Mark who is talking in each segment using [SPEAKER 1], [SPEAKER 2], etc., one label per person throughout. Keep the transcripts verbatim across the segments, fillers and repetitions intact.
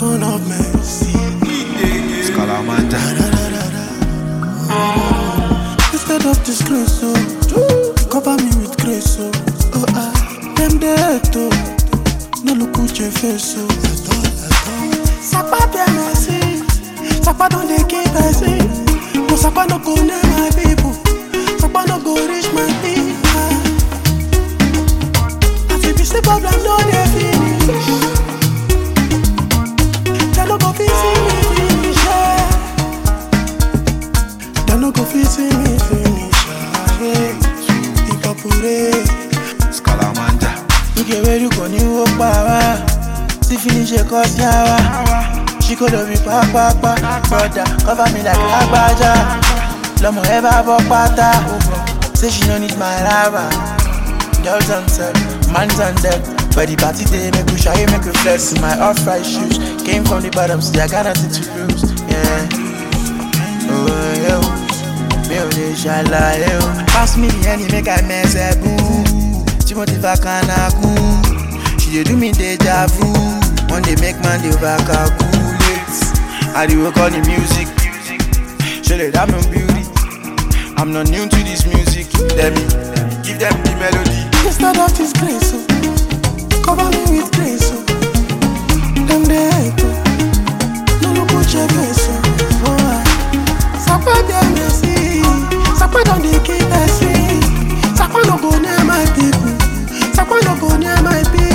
[SPEAKER 1] son of mercy.
[SPEAKER 2] Scalamanda.
[SPEAKER 1] Instead of disgrace, oh, cover me with grace, oh, oh ah, them dead, oh, no look at your face, oh. Sapa bien merci, Sapa don't dey keep person, no Sapa no go near my people, Sapa no go reach my people. As if it's the problem, no dey finish, they no go fit see me finish, yeah. They no go fit see me finish, yeah. Ipapure,
[SPEAKER 2] Scalamanda.
[SPEAKER 1] look at where you go, you walk power. See finish a cause yawa. She could have been papa, brother. Cover me like Agbaja. Lomo ever bought pata. Say she no need my lava. Girls on set, man's on deck. By the party day, make you shy, make you flex. My off-white shoes came from the bottom, so I got nothing to lose. Yeah. Oh yo, me only shall lie. Pass me the honey, make I mess a boo. Timothy Vakanaku. She do me deja vu. One day make man dey overcalculate. I do work on the music. Show them I'm in beauty. I'm not new to this music. Let me give them the melody. Instead of this grace, oh, cover me with grace, oh. Them they hate, oh, no look at your face, oh. Oh, Sapa bien merci, Sapa don't dey keep person, Sapa no go near my people, Sapa no go near my people.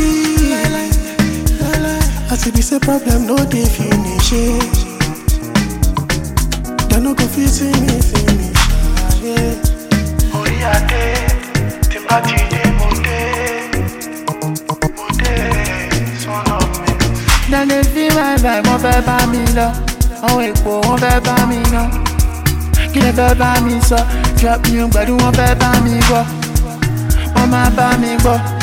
[SPEAKER 1] As if it's a problem, no dey finish it. They no go fit see me finish, yeah.
[SPEAKER 3] Oriate, Timbati de Mode, Mode, son of me.
[SPEAKER 1] Dans les filles, my vibe, on fait pas mi là. On est pour, on fait pas mi non. Qui ne fait pas mi ça. Drop me un badou, on fait pas mi quoi. On m'a pas mi quoi.